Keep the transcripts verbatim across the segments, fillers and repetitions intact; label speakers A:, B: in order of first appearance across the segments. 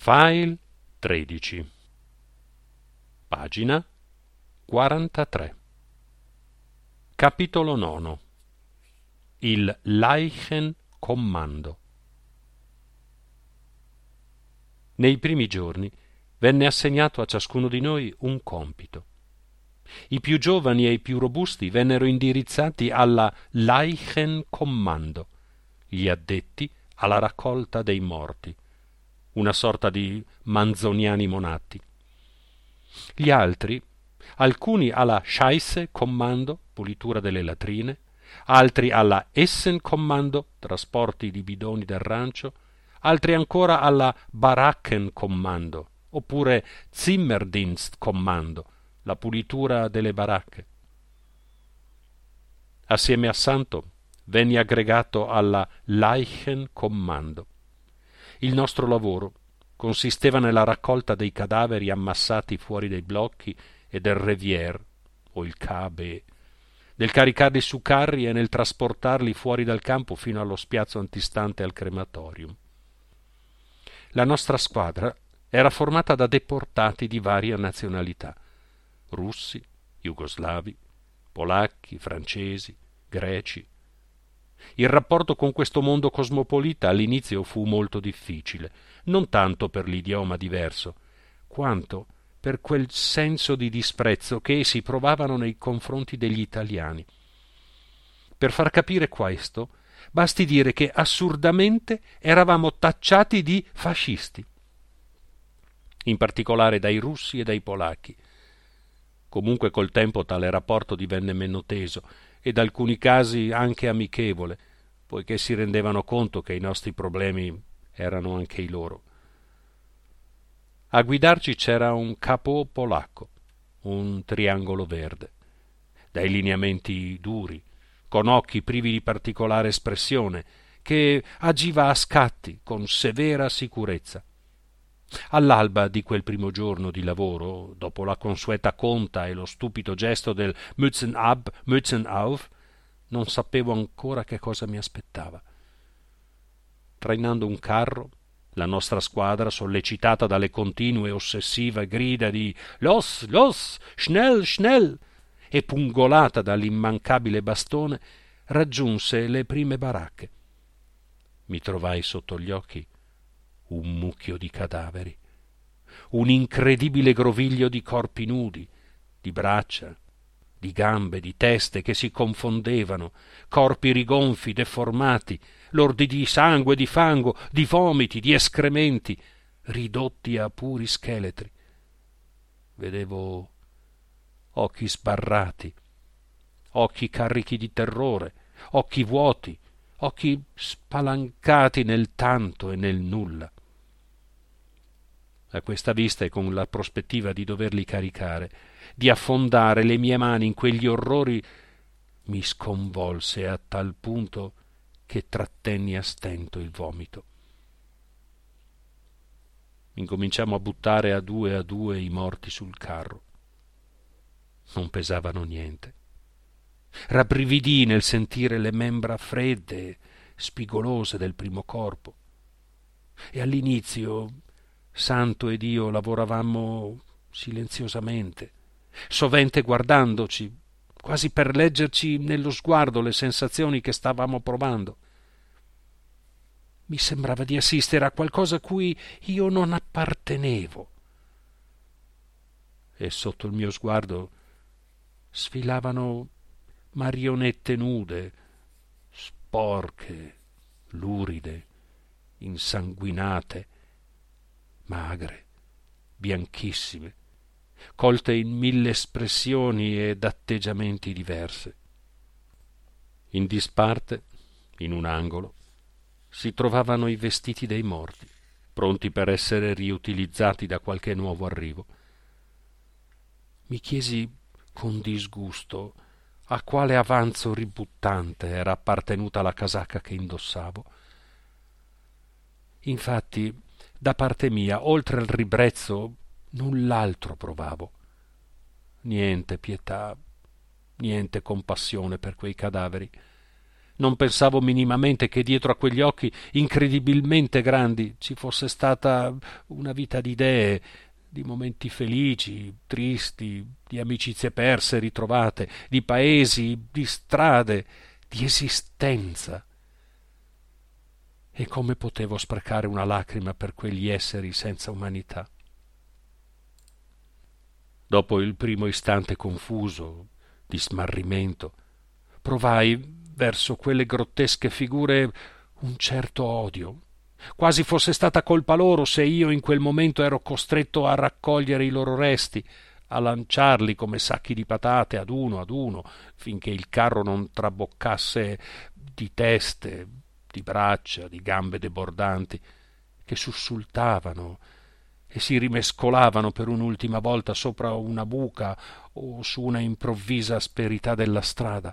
A: File tredici, pagina quarantatré. Capitolo nono. Il Leichenkommando. Nei primi giorni venne assegnato a ciascuno di noi un compito. I più giovani e i più robusti vennero indirizzati alla Leichenkommando, gli addetti alla raccolta dei morti, una sorta di manzoniani monatti. Gli altri, alcuni alla Scheisse-Kommando, pulitura delle latrine, altri alla Essen-Kommando, trasporti di bidoni del rancio, altri ancora alla Baracken-Kommando, oppure Zimmerdienst-Kommando, la pulitura delle baracche. Assieme a Santo venni aggregato alla Leichenkommando. Il nostro lavoro consisteva nella raccolta dei cadaveri ammassati fuori dai blocchi e del Revier, o il K B, nel caricarli su carri e nel trasportarli fuori dal campo fino allo spiazzo antistante al crematorium. La nostra squadra era formata da deportati di varia nazionalità: russi, jugoslavi, polacchi, francesi, greci. Il rapporto con questo mondo cosmopolita all'inizio fu molto difficile, non tanto per l'idioma diverso, quanto per quel senso di disprezzo che essi provavano nei confronti degli italiani. Per far capire questo, basti dire che assurdamente eravamo tacciati di fascisti, in particolare dai russi e dai polacchi. Comunque col tempo tale rapporto divenne meno teso ed alcuni casi anche amichevole, poiché si rendevano conto che i nostri problemi erano anche i loro. A guidarci c'era un capo polacco, un triangolo verde, dai lineamenti duri, con occhi privi di particolare espressione, che agiva a scatti con severa sicurezza. All'alba di quel primo giorno di lavoro, dopo la consueta conta e lo stupido gesto del Mützen ab, Mützen auf, non sapevo ancora che cosa mi aspettava. Trainando un carro, la nostra squadra, sollecitata dalle continue ossessive grida di «Los, los, schnell, schnell!» e pungolata dall'immancabile bastone, raggiunse le prime baracche. Mi trovai sotto gli occhi un mucchio di cadaveri, un incredibile groviglio di corpi nudi, di braccia, di gambe, di teste che si confondevano, corpi rigonfi, deformati, lordi di sangue, di fango, di vomiti, di escrementi, ridotti a puri scheletri. Vedevo occhi sbarrati, occhi carichi di terrore, occhi vuoti, occhi spalancati nel tanto e nel nulla. A questa vista e con la prospettiva di doverli caricare, di affondare le mie mani in quegli orrori, mi sconvolse a tal punto che trattenni a stento il vomito. Incominciamo a buttare a due a due i morti sul carro. Non pesavano niente. Rabbrividii nel sentire le membra fredde, spigolose del primo corpo. E all'inizio Santo ed io lavoravamo silenziosamente, sovente guardandoci, quasi per leggerci nello sguardo le sensazioni che stavamo provando. Mi sembrava di assistere a qualcosa a cui io non appartenevo. E sotto il mio sguardo sfilavano marionette nude, sporche, luride, insanguinate, magre, bianchissime, colte in mille espressioni ed atteggiamenti diverse. In disparte, in un angolo, si trovavano i vestiti dei morti, pronti per essere riutilizzati da qualche nuovo arrivo. Mi chiesi con disgusto a quale avanzo ributtante era appartenuta la casacca che indossavo. Infatti, da parte mia, oltre al ribrezzo, null'altro provavo. Niente pietà, niente compassione per quei cadaveri. Non pensavo minimamente che dietro a quegli occhi incredibilmente grandi ci fosse stata una vita di idee, di momenti felici, tristi, di amicizie perse, ritrovate, di paesi, di strade, di esistenza. E come potevo sprecare una lacrima per quegli esseri senza umanità? Dopo il primo istante confuso, di smarrimento, provai verso quelle grottesche figure un certo odio, quasi fosse stata colpa loro se io in quel momento ero costretto a raccogliere i loro resti, a lanciarli come sacchi di patate ad uno ad uno, finché il carro non traboccasse di teste, di braccia, di gambe debordanti, che sussultavano e si rimescolavano per un'ultima volta sopra una buca o su una improvvisa asperità della strada.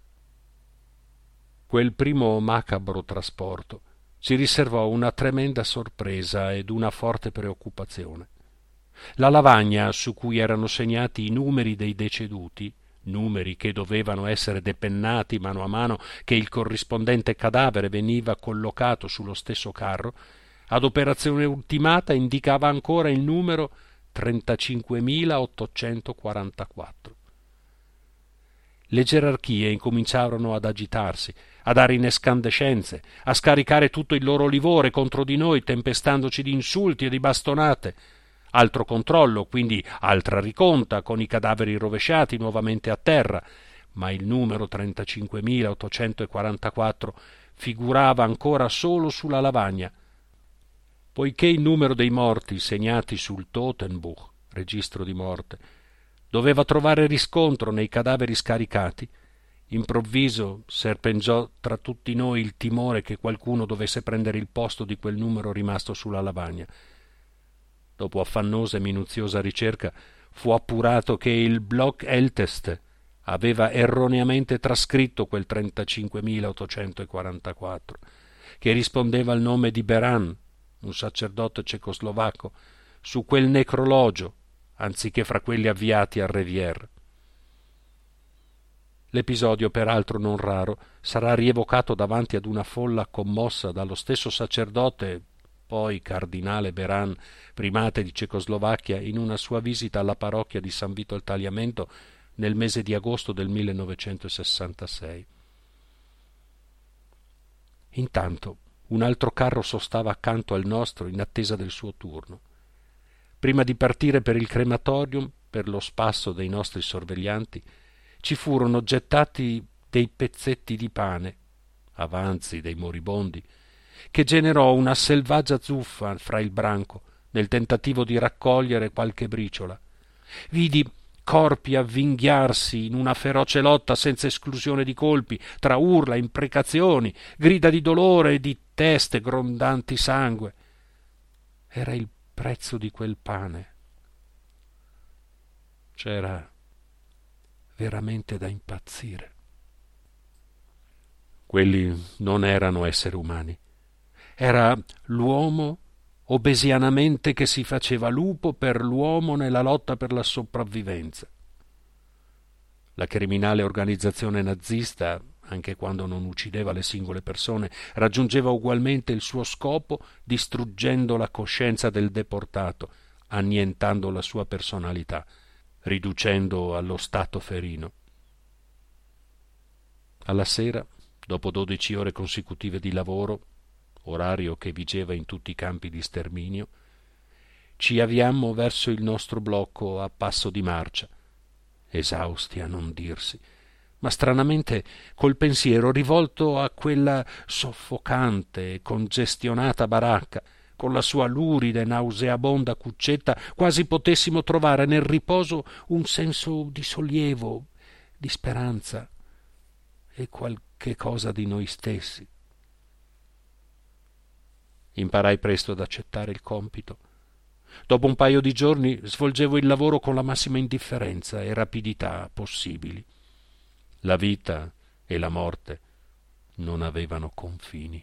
A: Quel primo macabro trasporto ci riservò una tremenda sorpresa ed una forte preoccupazione. La lavagna su cui erano segnati i numeri dei deceduti, numeri che dovevano essere depennati mano a mano che il corrispondente cadavere veniva collocato sullo stesso carro, ad operazione ultimata indicava ancora il numero trentacinquemilaottocentoquarantaquattro. Le gerarchie incominciarono ad agitarsi, a dare in escandescenze, a scaricare tutto il loro livore contro di noi, tempestandoci di insulti e di bastonate. Altro controllo, quindi altra riconta, con i cadaveri rovesciati nuovamente a terra, ma il numero trentacinquemilaottocentoquarantaquattro figurava ancora solo sulla lavagna. Poiché il numero dei morti segnati sul Totenbuch, registro di morte, doveva trovare riscontro nei cadaveri scaricati, improvviso serpeggiò tra tutti noi il timore che qualcuno dovesse prendere il posto di quel numero rimasto sulla lavagna. Dopo affannosa e minuziosa ricerca fu appurato che il Block Älteste aveva erroneamente trascritto quel trentacinquemilaottocentoquarantaquattro, che rispondeva al nome di Beran, un sacerdote cecoslovacco, su quel necrologio, anziché fra quelli avviati a Revier. L'episodio, peraltro non raro, sarà rievocato davanti ad una folla commossa dallo stesso sacerdote, poi cardinale Beran, primate di Cecoslovacchia, in una sua visita alla parrocchia di San Vito al Tagliamento nel mese di agosto del millenovecentosessantasei. Intanto un altro carro sostava accanto al nostro in attesa del suo turno. Prima di partire per il crematorium, per lo spasso dei nostri sorveglianti, ci furono gettati dei pezzetti di pane, avanzi dei moribondi, che generò una selvaggia zuffa fra il branco nel tentativo di raccogliere qualche briciola. Vidi corpi avvinghiarsi in una feroce lotta senza esclusione di colpi, tra urla, imprecazioni, grida di dolore e di teste grondanti sangue. Era il prezzo di quel pane. C'era veramente da impazzire. Quelli non erano esseri umani. Era l'uomo obesianamente che si faceva lupo per l'uomo nella lotta per la sopravvivenza. La criminale organizzazione nazista, anche quando non uccideva le singole persone, raggiungeva ugualmente il suo scopo distruggendo la coscienza del deportato, annientando la sua personalità, riducendo allo stato ferino. Alla sera, dopo dodici ore consecutive di lavoro, orario che vigeva in tutti i campi di sterminio, ci avviammo verso il nostro blocco a passo di marcia, esausti a non dirsi, ma stranamente col pensiero rivolto a quella soffocante e congestionata baracca, con la sua lurida e nauseabonda cuccetta, quasi potessimo trovare nel riposo un senso di sollievo, di speranza e qualche cosa di noi stessi. Imparai presto ad accettare il compito. Dopo un paio di giorni svolgevo il lavoro con la massima indifferenza e rapidità possibili. La vita e la morte non avevano confini.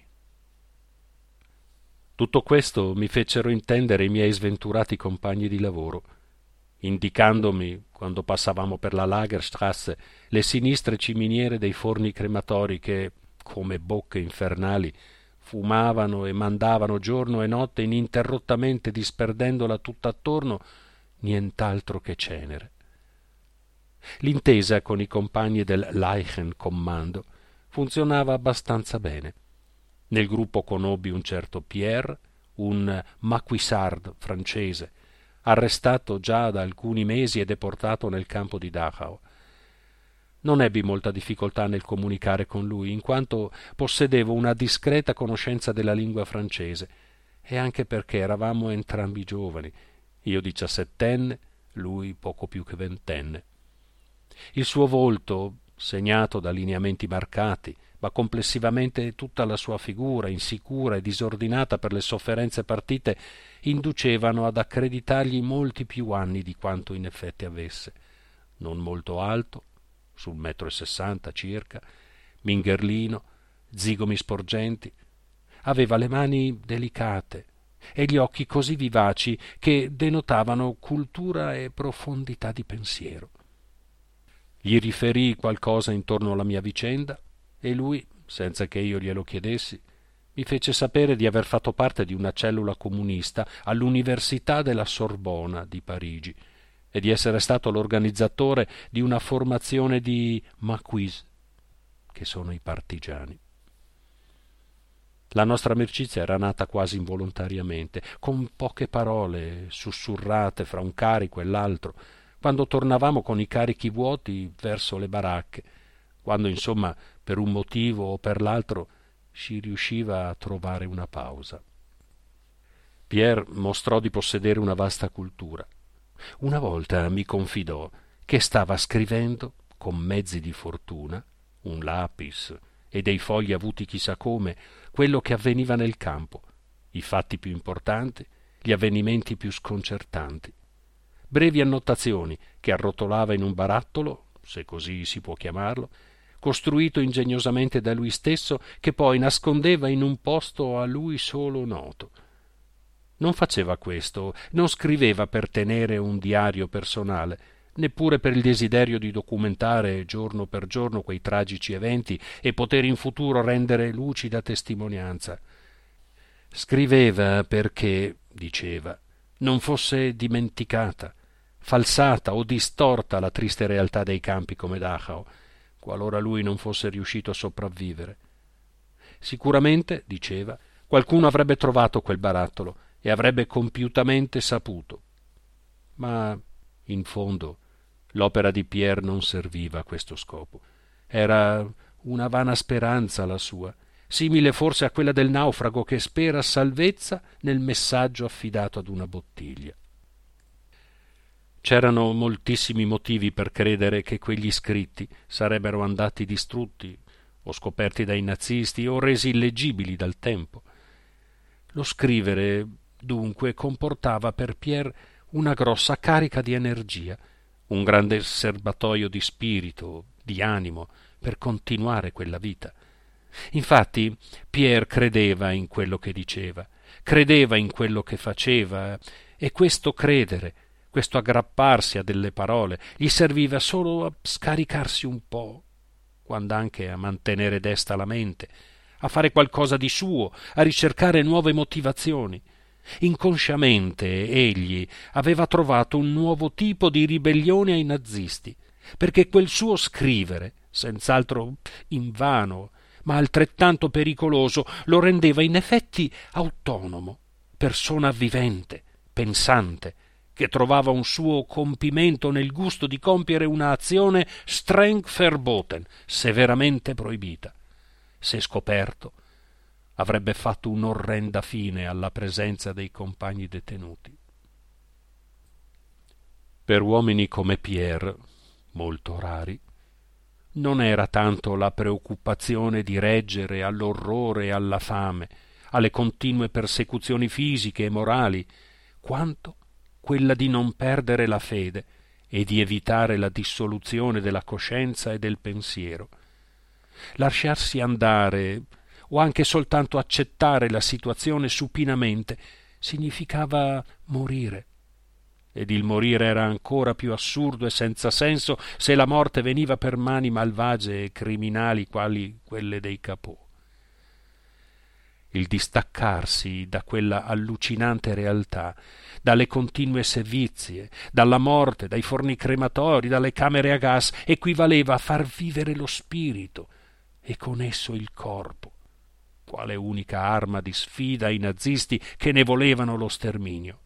A: Tutto questo mi fecero intendere i miei sventurati compagni di lavoro, indicandomi, quando passavamo per la Lagerstrasse, le sinistre ciminiere dei forni crematori che, come bocche infernali, fumavano e mandavano giorno e notte ininterrottamente, disperdendola tutt'attorno, nient'altro che cenere. L'intesa con i compagni del Leichenkommando funzionava abbastanza bene. Nel gruppo conobbi un certo Pierre, un maquisard francese, arrestato già da alcuni mesi e deportato nel campo di Dachau. Non ebbi molta difficoltà nel comunicare con lui, in quanto possedevo una discreta conoscenza della lingua francese, e anche perché eravamo entrambi giovani, io diciassettenne, lui poco più che ventenne. Il suo volto, segnato da lineamenti marcati, ma complessivamente tutta la sua figura, insicura e disordinata per le sofferenze partite, inducevano ad accreditargli molti più anni di quanto in effetti avesse. Non molto alto, sul metro e sessanta circa, mingherlino, zigomi sporgenti, aveva le mani delicate e gli occhi così vivaci che denotavano cultura e profondità di pensiero. Gli riferii qualcosa intorno alla mia vicenda e lui, senza che io glielo chiedessi, mi fece sapere di aver fatto parte di una cellula comunista all'Università della Sorbona di Parigi e di essere stato l'organizzatore di una formazione di maquis, che sono i partigiani. La nostra amicizia era nata quasi involontariamente, con poche parole sussurrate fra un carico e l'altro, quando tornavamo con i carichi vuoti verso le baracche, quando insomma per un motivo o per l'altro si riusciva a trovare una pausa. Pierre mostrò di possedere una vasta cultura. Una volta mi confidò che stava scrivendo, con mezzi di fortuna, un lapis e dei fogli avuti chissà come, quello che avveniva nel campo, i fatti più importanti, gli avvenimenti più sconcertanti. Brevi annotazioni che arrotolava in un barattolo, se così si può chiamarlo, costruito ingegnosamente da lui stesso, che poi nascondeva in un posto a lui solo noto. Non faceva questo, non scriveva per tenere un diario personale, neppure per il desiderio di documentare giorno per giorno quei tragici eventi e poter in futuro rendere lucida testimonianza. Scriveva perché, diceva, non fosse dimenticata, falsata o distorta la triste realtà dei campi come Dachau, qualora lui non fosse riuscito a sopravvivere. Sicuramente, diceva, qualcuno avrebbe trovato quel barattolo e avrebbe compiutamente saputo. Ma, in fondo, l'opera di Pierre non serviva a questo scopo. Era una vana speranza la sua, simile forse a quella del naufrago che spera salvezza nel messaggio affidato ad una bottiglia. C'erano moltissimi motivi per credere che quegli scritti sarebbero andati distrutti o scoperti dai nazisti o resi illeggibili dal tempo. Lo scrivere, dunque, comportava per Pierre una grossa carica di energia, un grande serbatoio di spirito, di animo, per continuare quella vita. Infatti Pierre credeva in quello che diceva, credeva in quello che faceva, e questo credere, questo aggrapparsi a delle parole, gli serviva solo a scaricarsi un po', quand'anche a mantenere desta la mente, a fare qualcosa di suo, a ricercare nuove motivazioni. Inconsciamente egli aveva trovato un nuovo tipo di ribellione ai nazisti, perché quel suo scrivere, senz'altro invano, ma altrettanto pericoloso, lo rendeva in effetti autonomo, persona vivente, pensante, che trovava un suo compimento nel gusto di compiere una azione streng verboten, severamente proibita. Se scoperto, avrebbe fatto un'orrenda fine alla presenza dei compagni detenuti. Per uomini come Pierre, molto rari, non era tanto la preoccupazione di reggere all'orrore e alla fame, alle continue persecuzioni fisiche e morali, quanto quella di non perdere la fede e di evitare la dissoluzione della coscienza e del pensiero. Lasciarsi andare o anche soltanto accettare la situazione supinamente significava morire. ed il morire era ancora più assurdo e senza senso se la morte veniva per mani malvagie e criminali quali quelle dei Capò. Il distaccarsi da quella allucinante realtà, dalle continue sevizie, dalla morte, dai forni crematori, dalle camere a gas, equivaleva a far vivere lo spirito e con esso il corpo, quale unica arma di sfida ai nazisti che ne volevano lo sterminio.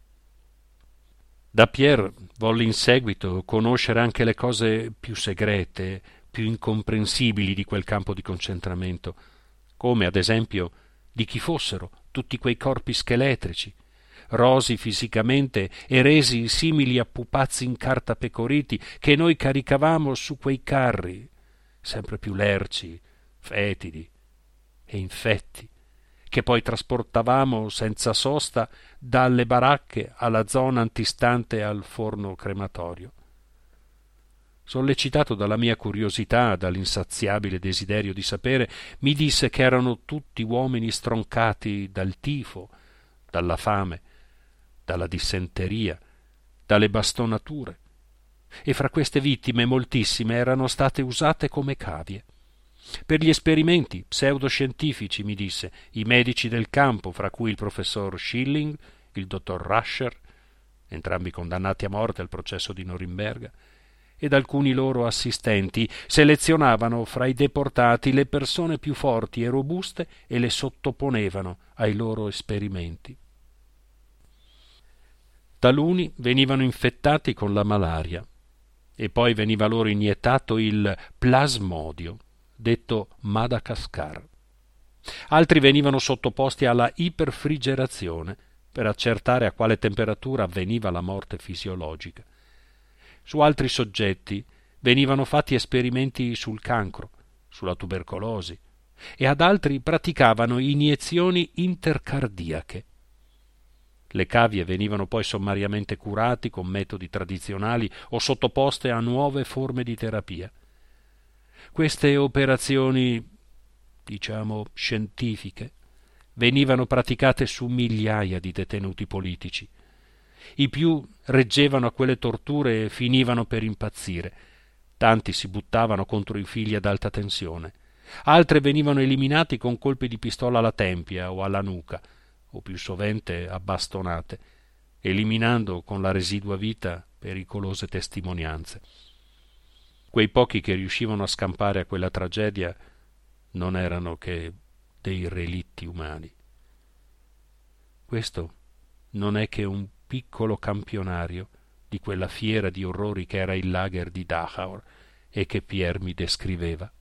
A: Da Pierre volle in seguito conoscere anche le cose più segrete, più incomprensibili di quel campo di concentramento, come ad esempio di chi fossero tutti quei corpi scheletrici, rosi fisicamente e resi simili a pupazzi incartapecoriti che noi caricavamo su quei carri, sempre più lerci, fetidi e infetti, che poi trasportavamo senza sosta dalle baracche alla zona antistante al forno crematorio. Sollecitato dalla mia curiosità, dall'insaziabile desiderio di sapere, mi disse che erano tutti uomini stroncati dal tifo, dalla fame, dalla dissenteria, dalle bastonature, e fra queste vittime moltissime erano state usate come cavie. Per gli esperimenti pseudoscientifici, mi disse, i medici del campo, fra cui il professor Schilling, il dottor Rascher, entrambi condannati a morte al processo di Norimberga, ed alcuni loro assistenti, selezionavano fra i deportati le persone più forti e robuste e le sottoponevano ai loro esperimenti. Taluni venivano infettati con la malaria e poi veniva loro iniettato il plasmodio, detto Madagascar. Altri venivano sottoposti alla iperfrigerazione per accertare a quale temperatura avveniva la morte fisiologica. Su altri soggetti venivano fatti esperimenti sul cancro, sulla tubercolosi, e ad altri praticavano iniezioni intercardiache. Le cavie venivano poi sommariamente curati con metodi tradizionali o sottoposte a nuove forme di terapia. Queste operazioni, diciamo scientifiche, venivano praticate su migliaia di detenuti politici. I più reggevano a quelle torture e finivano per impazzire. Tanti si buttavano contro i fili ad alta tensione. Altre venivano eliminati con colpi di pistola alla tempia o alla nuca, o più sovente a bastonate, eliminando con la residua vita pericolose testimonianze. Quei pochi che riuscivano a scampare a quella tragedia non erano che dei relitti umani. Questo non è che un piccolo campionario di quella fiera di orrori che era il lager di Dachau e che Pierre mi descriveva.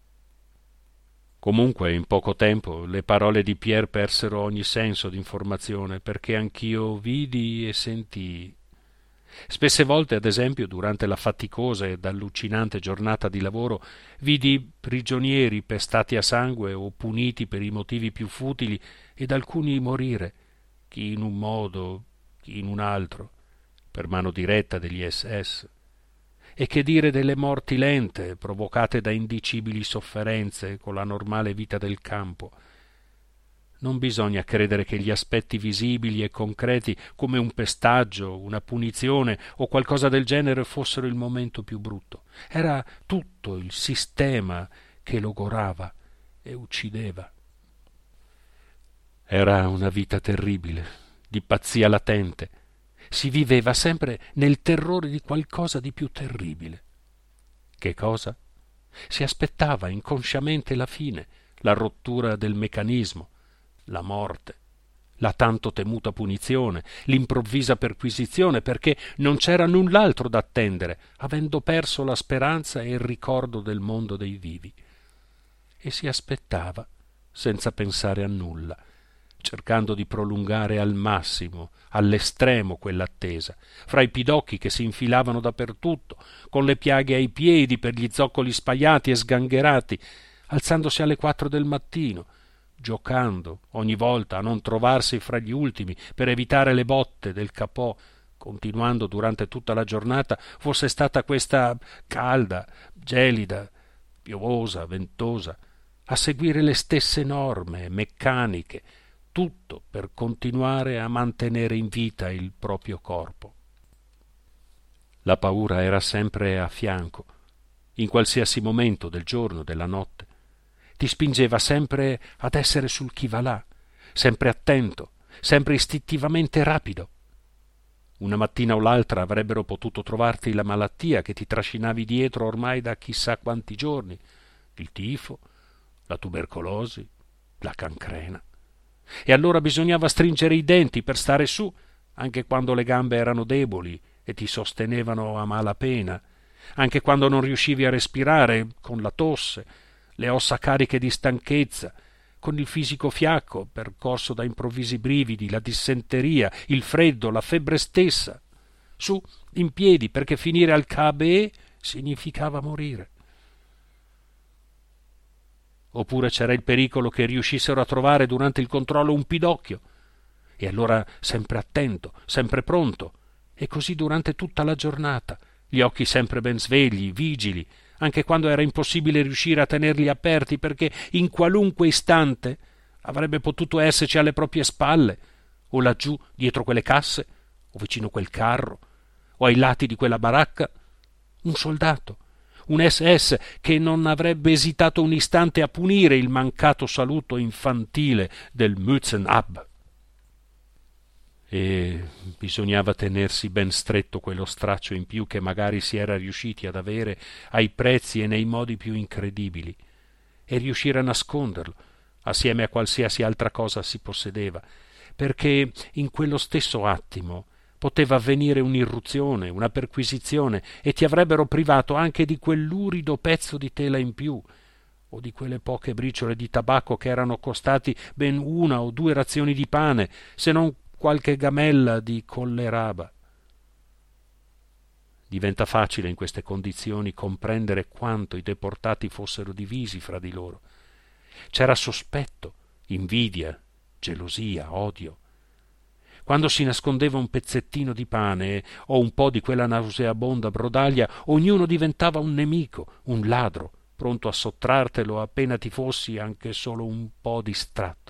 A: Comunque, in poco tempo, le parole di Pierre persero ogni senso d'informazione, perché anch'io vidi e sentii. Spesse volte, ad esempio, durante la faticosa ed allucinante giornata di lavoro, vidi prigionieri pestati a sangue o puniti per i motivi più futili ed alcuni morire, chi in un modo, chi in un altro, per mano diretta degli S S. E che dire delle morti lente, provocate da indicibili sofferenze con la normale vita del campo. Non bisogna credere che gli aspetti visibili e concreti, come un pestaggio, una punizione o qualcosa del genere, fossero il momento più brutto. Era tutto il sistema che logorava e uccideva. Era una vita terribile, di pazzia latente. Si viveva sempre nel terrore di qualcosa di più terribile. Che cosa? Si aspettava inconsciamente la fine, la rottura del meccanismo, la morte, la tanto temuta punizione, l'improvvisa perquisizione, perché non c'era null'altro da attendere, avendo perso la speranza e il ricordo del mondo dei vivi. E si aspettava, senza pensare a nulla, cercando di prolungare al massimo, all'estremo quell'attesa, fra i pidocchi che si infilavano dappertutto, con le piaghe ai piedi per gli zoccoli spaiati e sgangherati, alzandosi alle quattro del mattino, giocando ogni volta a non trovarsi fra gli ultimi per evitare le botte del capò, continuando durante tutta la giornata, fosse stata questa calda, gelida, piovosa, ventosa, a seguire le stesse norme meccaniche, tutto per continuare a mantenere in vita il proprio corpo. La paura era sempre a fianco, in qualsiasi momento del giorno, della notte. Ti spingeva sempre ad essere sul chi va là, sempre attento, sempre istintivamente rapido. Una mattina o l'altra avrebbero potuto trovarti la malattia che ti trascinavi dietro ormai da chissà quanti giorni, il tifo, la tubercolosi, la cancrena. E allora bisognava stringere i denti per stare su, anche quando le gambe erano deboli e ti sostenevano a malapena, anche quando non riuscivi a respirare, con la tosse, le ossa cariche di stanchezza, con il fisico fiacco percorso da improvvisi brividi, la dissenteria, il freddo, la febbre stessa. Su, in piedi, perché finire al K B E significava morire. Oppure c'era il pericolo che riuscissero a trovare durante il controllo un pidocchio, e allora sempre attento, sempre pronto, e così durante tutta la giornata, gli occhi sempre ben svegli, vigili, anche quando era impossibile riuscire a tenerli aperti, perché in qualunque istante avrebbe potuto esserci alle proprie spalle, o laggiù dietro quelle casse, o vicino quel carro, o ai lati di quella baracca, un soldato, un S S che non avrebbe esitato un istante a punire il mancato saluto infantile del Mützen-Ab. E bisognava tenersi ben stretto quello straccio in più che magari si era riusciti ad avere ai prezzi e nei modi più incredibili, e riuscire a nasconderlo assieme a qualsiasi altra cosa si possedeva, perché in quello stesso attimo poteva avvenire un'irruzione, una perquisizione, e ti avrebbero privato anche di quell'urido pezzo di tela in più, o di quelle poche briciole di tabacco che erano costati ben una o due razioni di pane, se non qualche gamella di colleraba. Diventa facile in queste condizioni comprendere quanto i deportati fossero divisi fra di loro. C'era sospetto, invidia, gelosia, odio. Quando si nascondeva un pezzettino di pane o un po' di quella nauseabonda brodaglia, ognuno diventava un nemico, un ladro, pronto a sottrartelo appena ti fossi anche solo un po' distratto.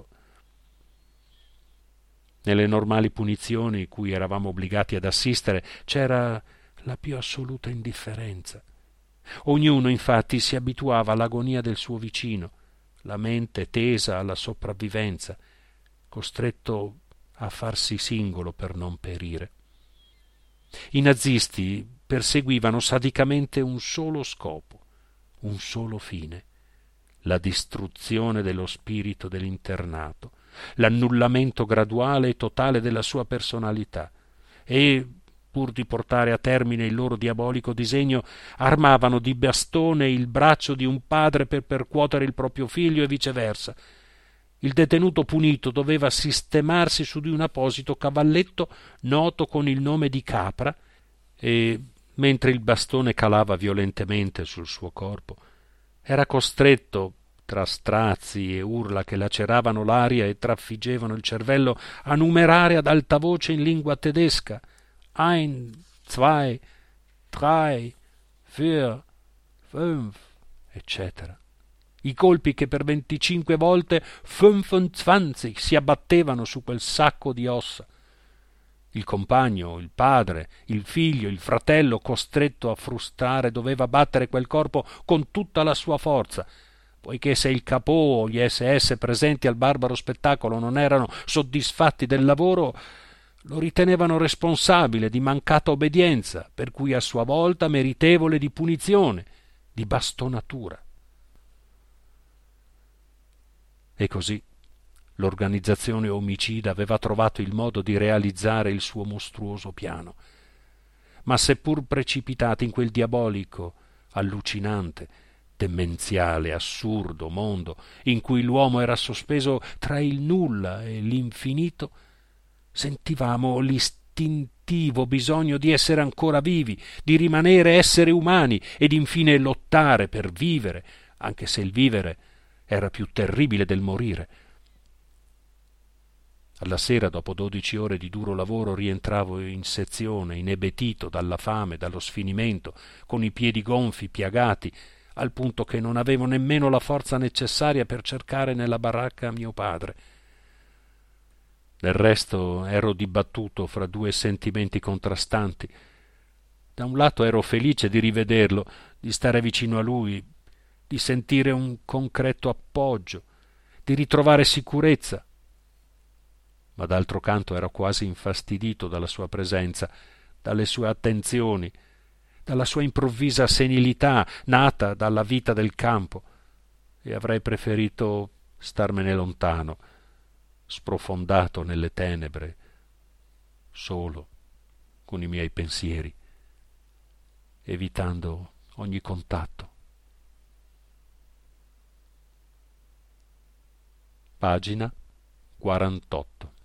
A: Nelle normali punizioni cui eravamo obbligati ad assistere c'era la più assoluta indifferenza. Ognuno infatti si abituava all'agonia del suo vicino, la mente tesa alla sopravvivenza, costretto a farsi singolo per non perire. I nazisti perseguivano sadicamente un solo scopo, un solo fine: la distruzione dello spirito dell'internato, l'annullamento graduale e totale della sua personalità, e, pur di portare a termine il loro diabolico disegno, armavano di bastone il braccio di un padre per percuotere il proprio figlio e viceversa. Il detenuto punito doveva sistemarsi su di un apposito cavalletto noto con il nome di capra, e, mentre il bastone calava violentemente sul suo corpo, era costretto, tra strazzi e urla che laceravano l'aria e trafiggevano il cervello, a numerare ad alta voce in lingua tedesca: ein, zwei, drei, vier, fünf, eccetera. I colpi che per venticinque volte fünfundzwanzig si abbattevano su quel sacco di ossa. Il compagno, il padre, il figlio, il fratello, costretto a frustare, doveva battere quel corpo con tutta la sua forza, poiché se il capò o gli S S presenti al barbaro spettacolo non erano soddisfatti del lavoro, lo ritenevano responsabile di mancata obbedienza, per cui a sua volta meritevole di punizione, di bastonatura. E così l'organizzazione omicida aveva trovato il modo di realizzare il suo mostruoso piano. Ma seppur precipitati in quel diabolico, allucinante, demenziale, assurdo mondo in cui l'uomo era sospeso tra il nulla e l'infinito, sentivamo l'istintivo bisogno di essere ancora vivi, di rimanere esseri umani ed infine lottare per vivere, anche se il vivere era più terribile del morire. Alla sera, dopo dodici ore di duro lavoro, rientravo in sezione, inebetito dalla fame, dallo sfinimento, con i piedi gonfi, piagati, al punto che non avevo nemmeno la forza necessaria per cercare nella baracca mio padre. Del resto ero dibattuto fra due sentimenti contrastanti: Da un lato ero felice di rivederlo, di stare vicino a lui, di sentire un concreto appoggio, di ritrovare sicurezza, ma d'altro canto ero quasi infastidito dalla sua presenza, dalle sue attenzioni, dalla sua improvvisa senilità nata dalla vita del campo, e avrei preferito starmene lontano, sprofondato nelle tenebre, solo con i miei pensieri, evitando ogni contatto. Pagina quarantotto.